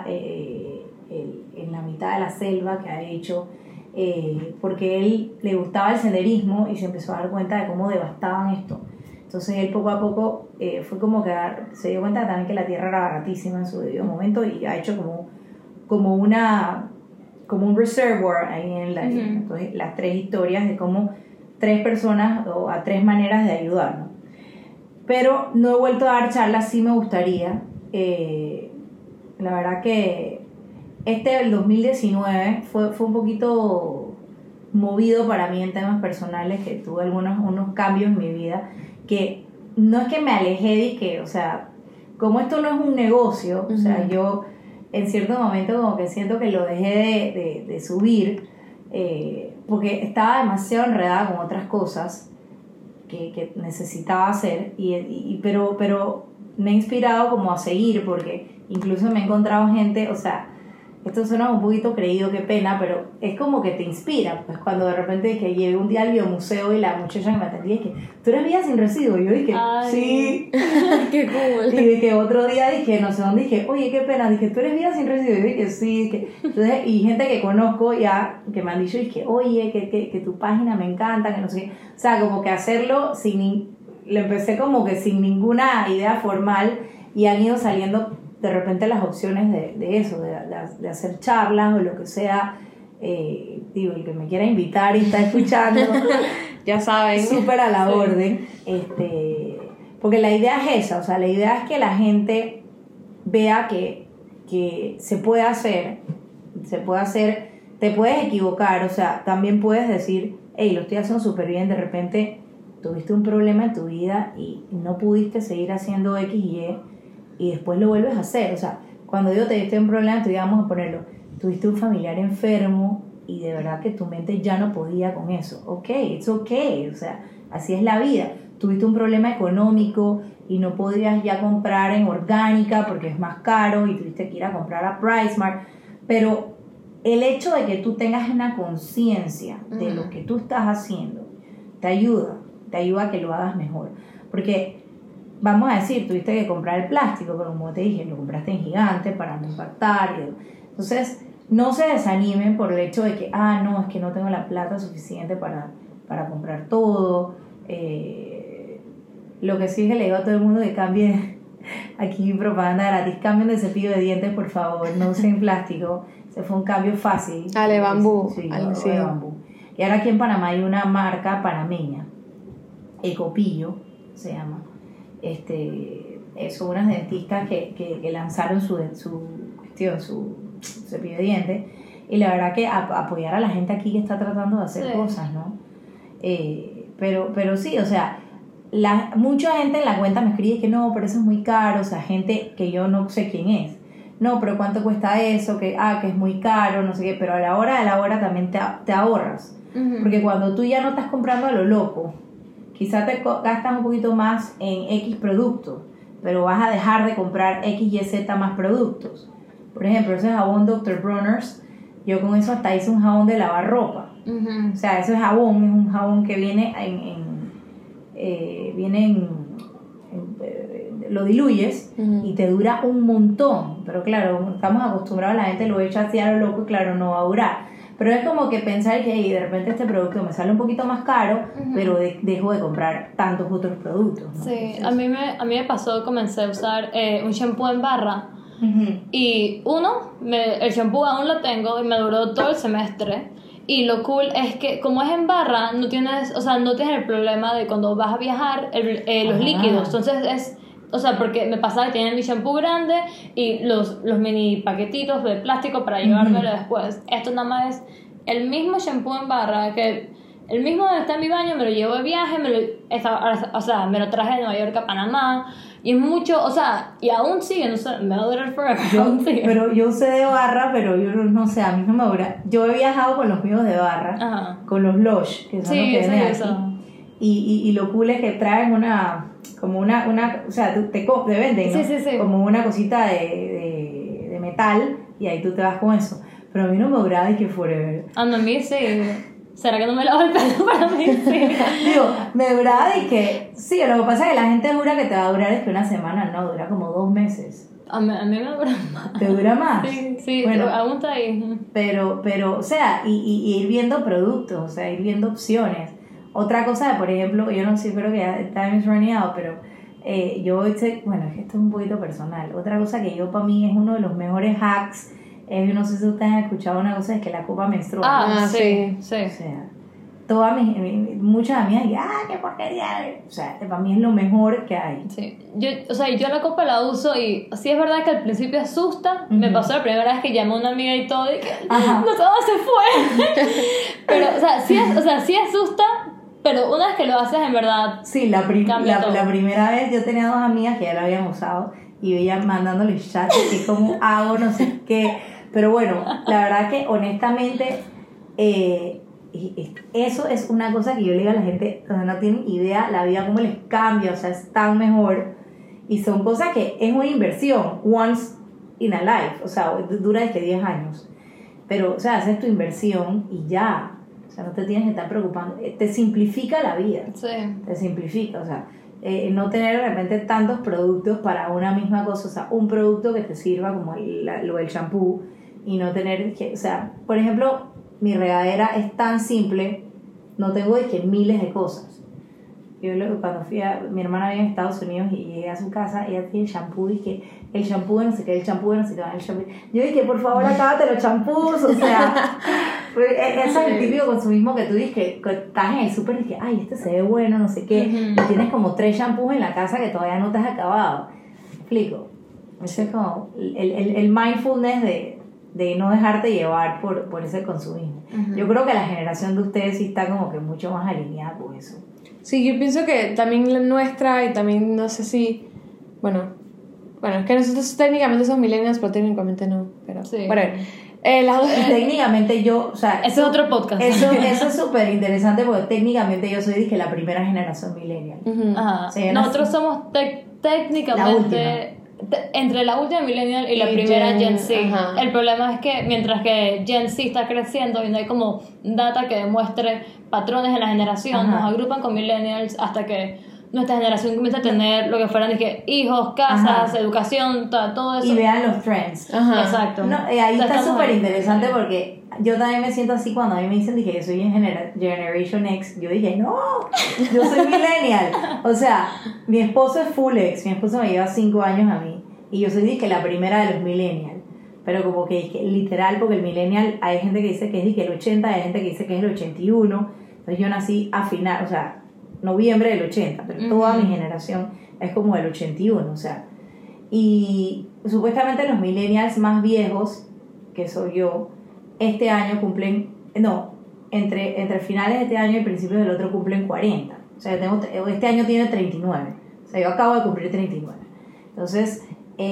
en la mitad de la selva que ha hecho, porque él le gustaba el senderismo y se empezó a dar cuenta de cómo devastaban esto. Entonces él poco a poco fue como que se dio cuenta también que la tierra era baratísima en su debido momento y ha hecho como un reservoir ahí en la isla. Entonces las 3 historias de cómo 3 personas o a 3 maneras de ayudar, ¿no? Pero no he vuelto a dar charlas, sí me gustaría. La verdad que el 2019 fue un poquito movido para mí en temas personales, que tuve unos cambios en mi vida, que no es que me alejé de que, o sea, como esto no es un negocio, o sea, yo en cierto momento como que siento que lo dejé de subir, porque estaba demasiado enredada con otras cosas que necesitaba hacer, pero me he inspirado como a seguir, porque incluso me he encontrado gente, o sea, esto suena un poquito creído, qué pena, pero es como que te inspira, pues cuando de repente que llegué un día al biomuseo y la muchacha que me atendía es que, ¿tú eres vida sin residuo? Y yo dije, ay, sí. Qué cool. Y dije, otro día dije, no sé dónde, dije, oye, qué pena, dije, ¿tú eres vida sin residuo? Y yo dije, sí, dije, entonces, y gente que conozco ya, que me han dicho, dije, oye, que tu página me encanta, que no sé qué, o sea, como que hacerlo lo empecé como que sin ninguna idea formal y han ido saliendo de repente las opciones de eso, de hacer charlas o lo que sea. Digo, el que me quiera invitar y está escuchando, ya saben, súper a la orden, porque la idea es esa, o sea, la idea es que la gente vea que se puede hacer, te puedes equivocar, o sea, también puedes decir, hey, lo estoy haciendo súper bien, de repente tuviste un problema en tu vida y no pudiste seguir haciendo X y después lo vuelves a hacer. O sea, cuando digo te diste un problema, vamos a ponerlo, tuviste un familiar enfermo y de verdad que tu mente ya no podía con eso. Ok, it's okay, o sea, así es la vida. Tuviste un problema económico y no podías ya comprar en orgánica porque es más caro y tuviste que ir a comprar a PriceMart, pero el hecho de que tú tengas una conciencia de lo que tú estás haciendo te ayuda a que lo hagas mejor, porque vamos a decir, tuviste que comprar el plástico, pero como te dije, lo compraste en gigante para no impactar. Entonces, no se desanimen por el hecho de que, no, es que no tengo la plata suficiente para comprar todo. Lo que sí es que le digo a todo el mundo que cambie, aquí propaganda gratis, cambien de cepillo de dientes, por favor, no usen plástico. Ese fue un cambio fácil. Ale bambú. Sí, de bambú. Y ahora aquí en Panamá hay una marca panameña, Ecopillo se llama. Son unas dentistas que lanzaron su cepillo de dientes, y la verdad que apoyar a la gente aquí que está tratando de hacer cosas, ¿no? Pero sí, o sea, mucha gente en la cuenta me escribe que no, pero eso es muy caro, o sea, gente que yo no sé quién es, no, pero ¿cuánto cuesta eso? Que es muy caro, no sé qué, pero a la hora de la hora también te ahorras, porque cuando tú ya no estás comprando a lo loco, quizás te gastas un poquito más en X productos, pero vas a dejar de comprar X, Y, Z más productos. Por ejemplo, ese jabón Dr. Bronner's, yo con eso hasta hice un jabón de lavar ropa. O sea, ese jabón es un jabón que viene lo diluyes y te dura un montón. Pero claro, estamos acostumbrados, la gente lo echa así a lo loco y claro, no va a durar. Pero es como que pensar que de repente este producto me sale un poquito más caro, pero dejo de comprar tantos otros productos, ¿no? Sí, entonces, a mí me pasó, comencé a usar un shampoo en barra. Y el shampoo aún lo tengo y me duró todo el semestre. Y lo cool es que como es en barra, no tienes el problema de cuando vas a viajar los líquidos. Entonces porque me pasaba que tenía mi shampoo grande y los mini paquetitos de plástico para llevármelo después. Esto nada más es el mismo shampoo en barra que el mismo donde está en mi baño me lo llevo de viaje, me lo traje de Nueva York a Panamá. Y es mucho, o sea, y aún sigue, no sé, me va a durar forever. Pero yo usé de barra, pero yo no sé, a mí no me dura. Yo he viajado con los míos de barra, Ajá. con los Lush, que son Sí, los que vienen eso. aquí. Y lo cool es que traen como una o sea, te venden, ¿no? Sí. Como una cosita de metal, y ahí tú te vas con eso. Pero a mí no me duraba de que forever. A mí sí. ¿Será que no me lavo el pelo? Para mí sí. Digo, me duraba de que, sí, lo que pasa es que la gente jura que te va a durar es que una semana, no, dura como 2 meses. A mí me dura más. ¿Te dura más? Sí, bueno, aún está ahí. Pero, o sea, y ir viendo productos, o sea, ir viendo opciones. Otra cosa, por ejemplo, yo no sé, creo que ya time is running out, pero yo, bueno, es que esto es un poquito personal. Otra cosa que yo para mí es uno de los mejores hacks, yo no sé si ustedes han escuchado una cosa, es que la copa menstrual. Sí. O sea, muchas amigas dicen, qué porquería. O sea, para mí es lo mejor que hay. Sí. Yo la copa la uso y sí es verdad que al principio asusta. Me pasó la primera vez que llamé a una amiga y todo y que no todo se fue. Pero, sí asusta, pero una vez que lo haces en verdad. Sí, la primera vez yo tenía 2 amigas que ya lo habían usado y yo ya mandándole chats que cómo hago, no sé qué. Pero bueno, la verdad que honestamente eso es una cosa que yo le digo a la gente, o sea, no tienen idea la vida cómo les cambia, o sea, es tan mejor, y son cosas que es una inversión once in a life, o sea, dura desde 10 años, pero, o sea, haces tu inversión y ya, o sea, no te tienes que estar preocupando, te simplifica la vida, te simplifica, o sea, no tener de repente tantos productos para una misma cosa, o sea, un producto que te sirva como lo del shampoo, y no tener que, o sea, por ejemplo, mi regadera es tan simple, no tengo de que miles de cosas. Yo cuando mi hermana vive en Estados Unidos y llegué a su casa, ella tiene shampoo, y que el shampoo de no sé qué, el shampoo de no sé qué, el shampoo. Yo dije, por favor, acábate los shampoos, o sea, ese es el típico consumismo que tú dices que estás en el súper y que, ay, este se ve bueno, no sé qué, y tienes como 3 shampoos en la casa que todavía no te has acabado. ¿Me explico? Ese es como el mindfulness de no dejarte llevar por ese consumismo. Yo creo que la generación de ustedes sí está como que mucho más alineada con eso. Sí, yo pienso que también la nuestra, y también no sé si, bueno, es que nosotros técnicamente somos millennials, pero técnicamente no, pero sí. Bueno, técnicamente yo, o sea, ese es otro podcast. Eso es súper interesante porque técnicamente yo soy, dije, la primera generación millennial. Ajá. O sea, nosotros somos técnicamente entre la última millennial y la primera Gen Z. Ajá. El problema es que mientras que Gen Z está creciendo y no hay como data que demuestre patrones en la generación, nos agrupan con millennials hasta que nuestra generación comienza a tener lo que fueran hijos, casas, educación, todo eso. Y vean los trends. Exacto. No, ahí está súper interesante porque yo también me siento así cuando a mí me dicen que yo soy en Generation X. Yo dije, no, yo soy millennial. O sea, mi esposo es full X, mi esposo me lleva 5 años a mí y yo soy, dije, la primera de los millennials. Pero como que literal, porque el millennial, hay gente que dice que es, dije, el 80, hay gente que dice que es el 81. Entonces yo nací a final, o sea, noviembre del 80, pero toda mi generación es como del 81, o sea. Y supuestamente los millennials más viejos, que soy yo, este año cumplen, entre finales de este año y principios del otro cumplen 40. O sea, este año tiene 39. O sea, yo acabo de cumplir 39. Entonces,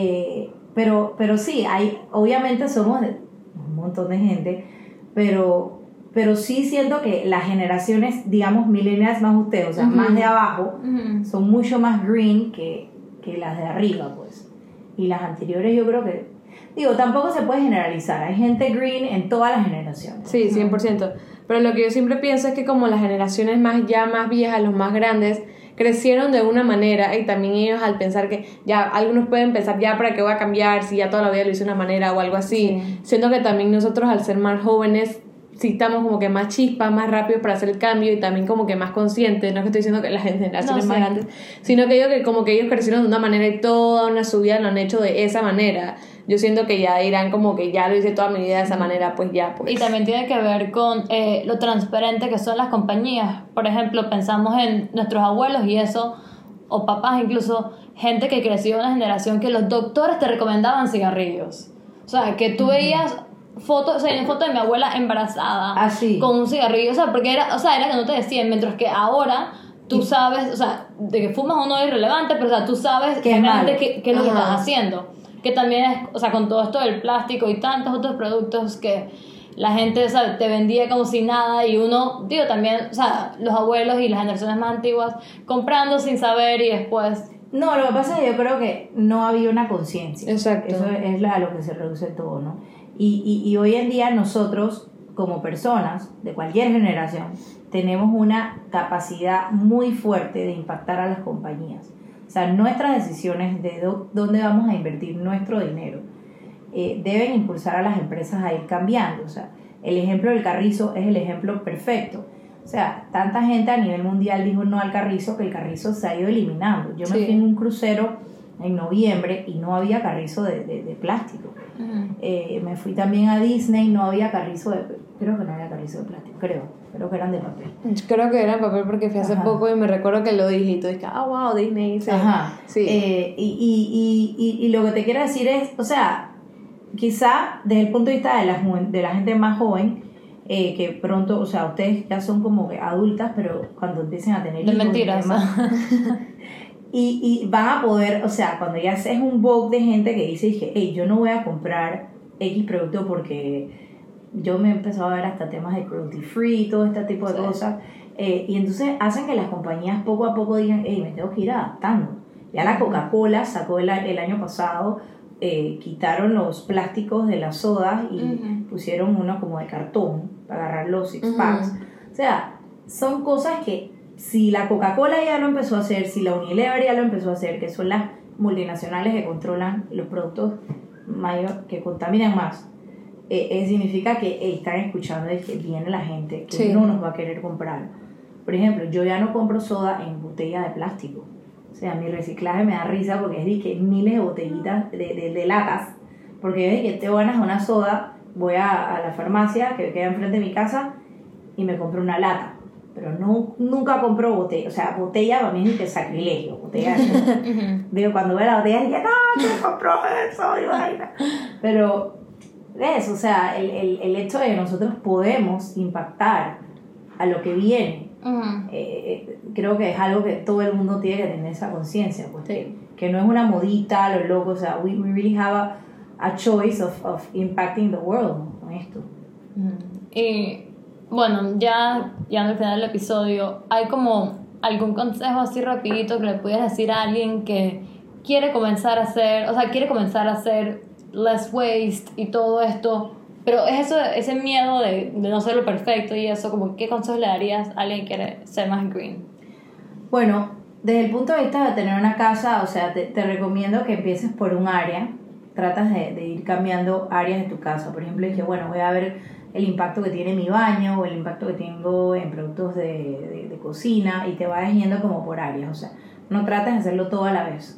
pero sí, obviamente somos un montón de gente, pero sí siento que las generaciones, digamos, millennials más ustedes, o sea, más de abajo, son mucho más green que las de arriba, pues. Y las anteriores yo creo que, tampoco se puede generalizar, hay gente green en todas las generaciones. Sí, 100%. Pero lo que yo siempre pienso es que como las generaciones más viejas, los más grandes, crecieron de una manera, y también ellos al pensar que ya algunos pueden pensar ya para qué voy a cambiar si ya toda la vida lo hice de una manera o algo así, siento que también nosotros al ser más jóvenes sí estamos como que más chispas, más rápidos para hacer el cambio y también como que más conscientes. No es que estoy diciendo que las generaciones más grandes, sino que ellos crecieron de una manera y toda una su vida lo han hecho de esa manera. Yo siento que ya dirán como que ya lo hice toda mi vida de esa manera, pues ya, pues. Y también tiene que ver con lo transparente que son las compañías. Por ejemplo, pensamos en nuestros abuelos y eso, o papás incluso, gente que creció en una generación que los doctores te recomendaban cigarrillos. O sea, que tú veías fotos, o sea, hay una foto de mi abuela embarazada sí. con un cigarrillo, o sea, porque era que no te decían, mientras que ahora tú sabes, o sea, de que fumas o no es irrelevante, pero o sea, tú sabes realmente qué es lo que estás haciendo. Que también es, o sea, con todo esto del plástico y tantos otros productos que la gente, o sea, te vendía como si nada, y uno, digo, también, o sea, los abuelos y las generaciones más antiguas comprando sin saber y después... No, lo que pasa es que yo creo que no había una conciencia. Exacto. Eso es a lo que se reduce todo, ¿no? Y hoy en día nosotros, como personas de cualquier generación, tenemos una capacidad muy fuerte de impactar a las compañías. O sea, nuestras decisiones de dónde vamos a invertir nuestro dinero deben impulsar a las empresas a ir cambiando. O sea, el ejemplo del carrizo es el ejemplo perfecto. O sea, tanta gente a nivel mundial dijo no al carrizo, que el carrizo se ha ido eliminando. Yo me fui en un crucero en noviembre y no había carrizo de plástico. Me fui también a Disney, no había carrizo creo que no había carrizo de plástico, creo que eran de papel. Creo que eran papel porque fui hace poco y me recuerdo que lo dije y tú dijiste, wow, Disney. Sí. Sí. Y lo que te quiero decir es, o sea, quizá desde el punto de vista de la gente más joven, que pronto, o sea, ustedes ya son como que adultas, pero cuando empiecen a tener hijos, mentiras. Y van a poder, o sea, cuando ya es un book de gente que dice, hey, yo no voy a comprar X producto porque yo me he empezado a ver hasta temas de cruelty free, todo este tipo de cosas, y entonces hacen que las compañías poco a poco digan, hey, me tengo que ir adaptando. Ya la Coca-Cola sacó el año pasado, quitaron los plásticos de las sodas y pusieron uno como de cartón para agarrar los six packs. O sea, son cosas que si la Coca-Cola ya lo empezó a hacer, si la Unilever ya lo empezó a hacer, que son las multinacionales que controlan los productos que contaminan más, significa que están escuchando de que viene la gente que no nos va a querer comprar. Por ejemplo, yo ya no compro soda en botella de plástico. O sea, mi reciclaje me da risa porque es de que miles de botellitas de latas, porque es de que tengo ganas de una soda, voy a la farmacia que queda enfrente de mi casa y me compro una lata. Pero nunca compro botella. O sea, botella para mí es que sacrilegio. Botella digo, cuando veo la botella dije, no, yo compro eso y vaina. Pero ¿ves? O sea, el hecho de que nosotros podemos impactar a lo que viene, creo que es algo que todo el mundo tiene que tener esa conciencia, pues, que no es una modita, lo loco. O sea, we really have a choice of impacting the world, ¿no? Con esto. Y bueno, ya al final del episodio, ¿hay como algún consejo así rapidito que le pudieras decir a alguien que quiere comenzar a hacer less waste y todo esto, pero es eso, ese miedo de no ser lo perfecto y eso, como qué consejos le darías a alguien que quiere ser más green? Bueno, desde el punto de vista de tener una casa, o sea, te recomiendo que empieces por un área, tratas de ir cambiando áreas de tu casa. Por ejemplo, dije, bueno, voy a ver el impacto que tiene mi baño o el impacto que tengo en productos de cocina, y te vas yendo como por áreas. O sea, no trates de hacerlo todo a la vez.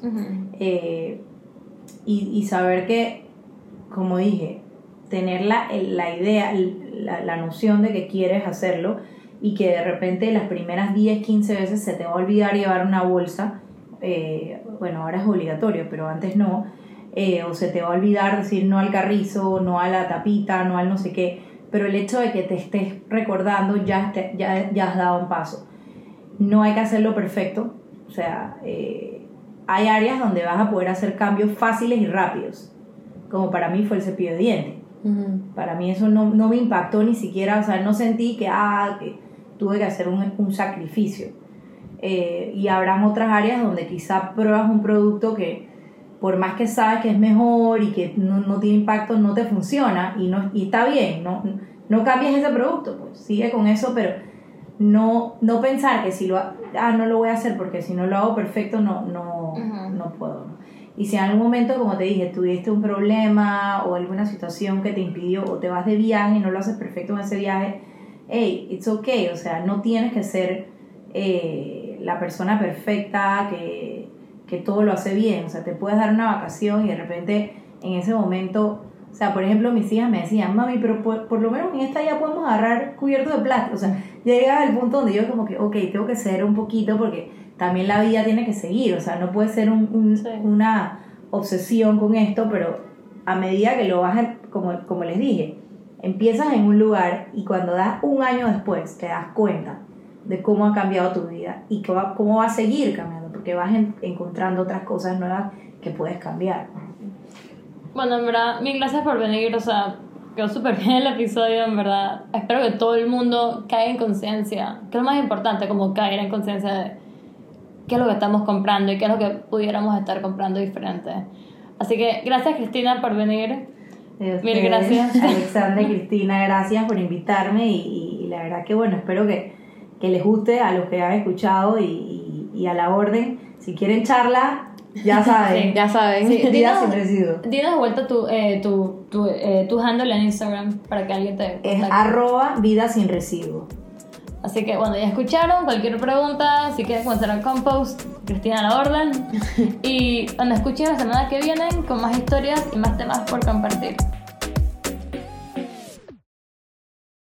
Y saber que, como dije, tener la idea, la noción de que quieres hacerlo, y que de repente las primeras 10, 15 veces se te va a olvidar llevar una bolsa. Bueno, ahora es obligatorio, pero antes no. O se te va a olvidar decir no al carrizo, no a la tapita, no al no sé qué. Pero el hecho de que te estés recordando ya has dado un paso. No hay que hacerlo perfecto. O sea, hay áreas donde vas a poder hacer cambios fáciles y rápidos, como para mí fue el cepillo de dientes. Para mí eso no me impactó ni siquiera. O sea, no sentí que tuve que hacer un sacrificio. Y habrán otras áreas donde quizá pruebas un producto que, por más que sabes que es mejor y que no tiene impacto, no te funciona, y está bien, no cambies ese producto, pues sigue con eso, pero no pensar que si no lo voy a hacer porque si no lo hago perfecto no puedo, ¿no? Y si en algún momento, como te dije, tuviste un problema o alguna situación que te impidió, o te vas de viaje y no lo haces perfecto en ese viaje, hey, it's okay. O sea, no tienes que ser la persona perfecta que todo lo hace bien. O sea, te puedes dar una vacación y de repente en ese momento, o sea, por ejemplo, mis hijas me decían, mami, pero por lo menos en esta ya podemos agarrar cubiertos de plástico. O sea, llegaba al punto donde yo como que, ok, tengo que ceder un poquito porque también la vida tiene que seguir. O sea, no puede ser una obsesión con esto, pero a medida que lo vas, como les dije, empiezas en un lugar y cuando das un año después te das cuenta de cómo ha cambiado tu vida y cómo va a seguir cambiando, porque vas encontrando otras cosas nuevas que puedes cambiar. Bueno, en verdad, mil gracias por venir, o sea, quedó súper bien el episodio, en verdad. Espero que todo el mundo caiga en conciencia, que es lo más importante, como caer en conciencia de qué es lo que estamos comprando y qué es lo que pudiéramos estar comprando diferente. Así que gracias, Cristina, por venir. Mil gracias. Alexandra y Cristina, gracias por invitarme y la verdad que bueno, espero que les guste a los que han escuchado y a la orden. Si quieren charla, ya saben. Sí, ya saben. Sí, Vida sin residuos. Dinos de vuelta tu handle en Instagram para que alguien te Es contacte. @vida sin residuos. Así que bueno, ya escucharon, cualquier pregunta, si quieren comenzar el compost, Cristina a la orden. Y cuando escuchen la semana que viene con más historias y más temas por compartir.